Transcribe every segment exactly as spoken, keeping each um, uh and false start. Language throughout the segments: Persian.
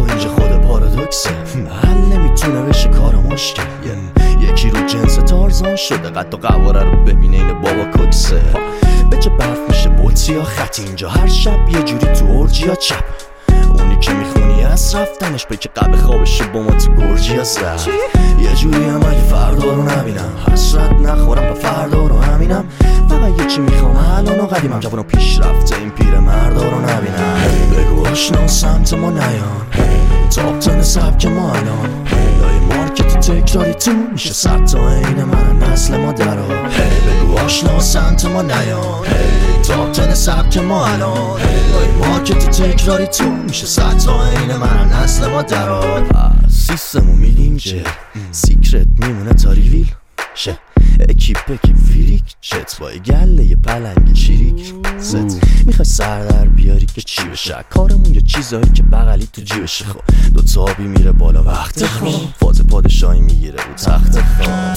اینجا خود پارادوکسه، حل نمیتونه بشه کار مشکل. یکی رو جنس تارزان شده قد و قواره رو ببینه این بابا کوکسه. به چه برف میشه بوتی یا خط اینجا هر شب یه جوری تو ارجی یا چپ. اونی که میخونی از رفتنش به که قبل خوابشو با ما تو گرجی یا زد. یه جوری هم اگه فردا رو نبینم حسرت نخورم به فردا رو همینم. فقط یه چی میخوام الان و قدیمم جوان و پیش رفته این پیر مردا رو نبینم. بگو آشنا سمت ما نیان تاب تن سبک ما الان لای مارکت تکراری تو میشه صد تا این من نسل ما درا. بگو آشنا سمت ما نیان تاب تن سبک ما الان لای مارکت تکراری تو میشه صد تا این من نسل ما درا. سیستمو میدیم چه سیکرت میمونه تا ریویل شه. اکیپ اکیپ فیریک چت بای گله یه پلنگ چیریک ست. میخوای سر در بیاری که چی بشه کارمون یه چیزایی که بغلی تو جیبشه. خب دو تابی میره بالا وقت خواب فاز پادشاهی میگیره رو تخت خواب.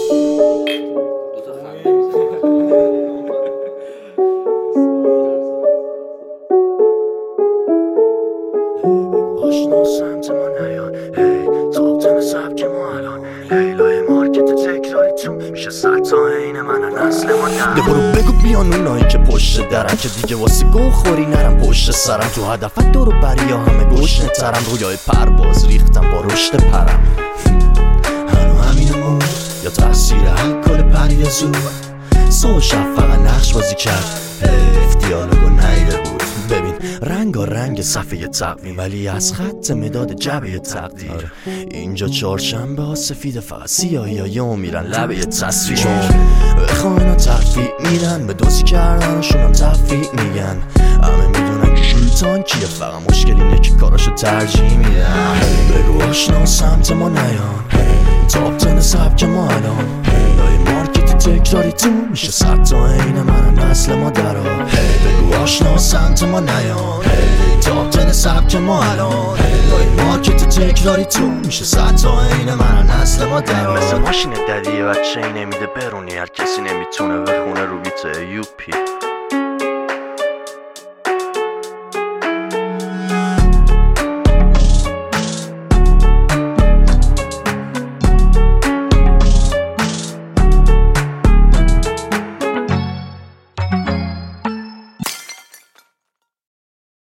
آشنا سمت ما نیان هی تاب تن سبک ما الان هی لای مارکت تکراری تو میشه صد تا این من نسل ما درا. برو بگو بیان اونایی که پشت درن که دیگه واسه گو خوری نرم پشت سرم. تو هدفت دورو بری یا همه گشنه ترم رویای پرواز ریختم با رشد پرم. هنو همینمون یا تاثیر الکل پری زود سو شب فقط نقش بازی کرد حیف دیالوگو نیده بود. ببین رنگ و رنگ صفحه تقویم ولی از خط مداد جبه تقدیر. اینجا چهارشنبه ها سفید فقط سیاهی ها یه میرن لبه تصویر. بخواه اینا تفریع میرن به دوزی کردنشون هم تفریع میگن. همه میدونن که شیطان کیه فقط مشکل اینه که کاراشو ترجیح میدن. بگو آشنا سمت ما نیان تاب تن سبک ما الان لای مارکت تکراری تو میشه صد تا این من نسل ما درا. بگو آشنا سمت ما نیان تاب تن سبک ما الان لای مارکت تکراری تو میشه صد تا این من نسل ما درا. مثل ماشین ددی بچه نمیده برونی هر کسی نمیتونه بخونه رو بیت یوپی.